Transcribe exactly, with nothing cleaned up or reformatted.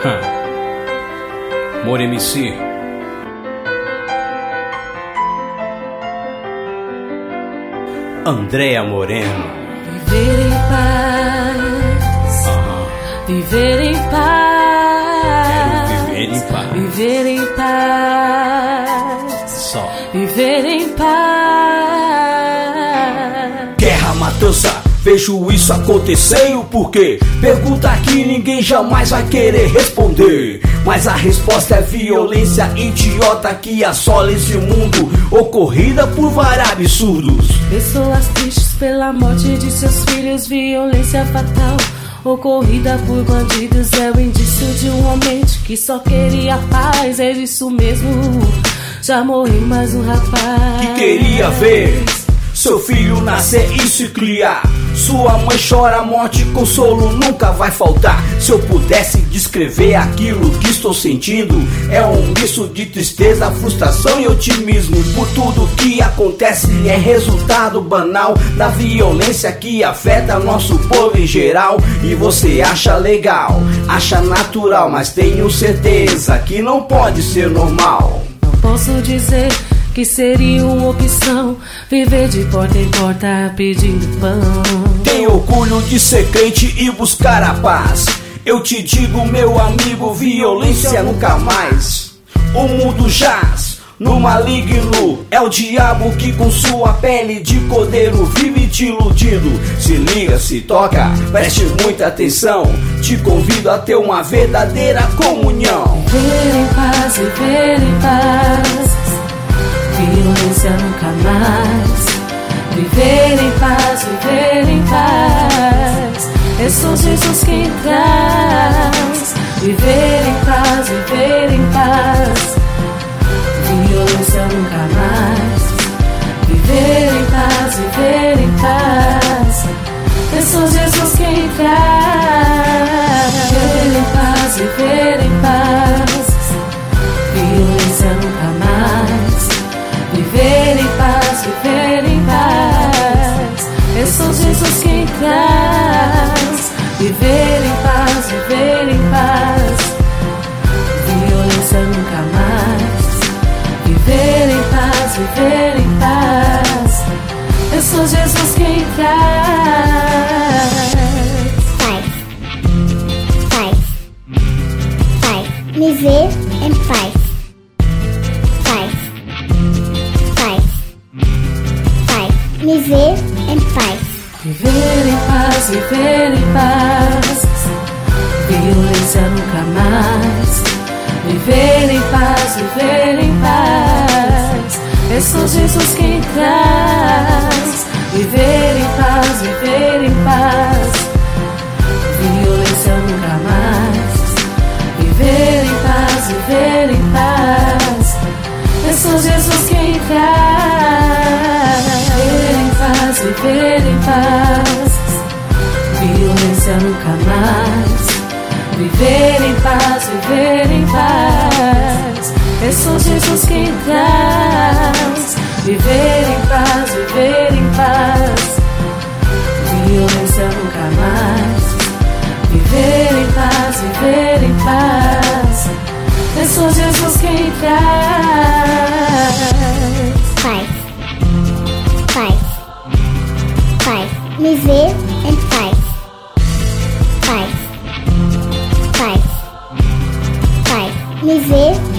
More M C. Andréa Moreno. Viver em paz, Aham. viver em paz, Quero viver em paz. viver em paz, Só. viver em paz. Guerra, matança, vejo isso acontecer e o porquê. Pergunta que ninguém jamais vai querer responder, mas a resposta é violência idiota que assola esse mundo, ocorrida por vários absurdos. Pessoas tristes pela morte de seus filhos, violência fatal ocorrida por bandidos. É o indício de um homem que só queria paz. É isso mesmo, já morreu mais um rapaz Que queria ver seu filho nascer e se criar. Sua mãe chora a morte, consolo nunca vai faltar. Se eu pudesse descrever aquilo que estou sentindo, é um misto de tristeza, frustração e otimismo. Por tudo que acontece é resultado banal da violência que afeta nosso povo em geral. E você acha legal, acha natural, mas tenho certeza que não pode ser normal. Não posso dizer que seria uma opção viver de porta em porta pedindo pão. Tem orgulho de ser crente e buscar a paz. Eu te digo, meu amigo, violência nunca mais. O mundo jaz no maligno, é o diabo que com sua pele de cordeiro vive te iludindo. Se liga, se toca, preste muita atenção. Te convido a ter uma verdadeira comunhão. Viver em paz, viver em paz, violência nunca mais. Viver em paz, viver em paz, é só Jesus quem traz. Viver em paz, viver em paz, violência nunca mais. Viver em paz, viver em paz, é só Jesus quem traz. Viver em paz, viver em paz, violência nunca mais. Viver em paz, viver em paz, é só Jesus quem traz. Viver em paz, viver em paz, violência nunca mais. Viver em paz, viver em paz, é só Jesus quem traz. Paz, paz, paz, viver em paz. Viver em paz. Viver em paz, viver em paz, violência nunca mais. Viver em paz, viver em paz, é só Jesus quem traz. Viver em paz, viver em paz, violência nunca mais. Viver em paz, viver em paz, é só Jesus quem traz. Viver em paz, violência nunca mais. Viver em paz, viver em paz, é só Jesus quem traz. Viver em paz, viver em paz, violência nunca mais. Viver em paz, viver em paz, é só Jesus quem traz. Paz, paz, paz, viver em paz. Paz, paz, paz, viver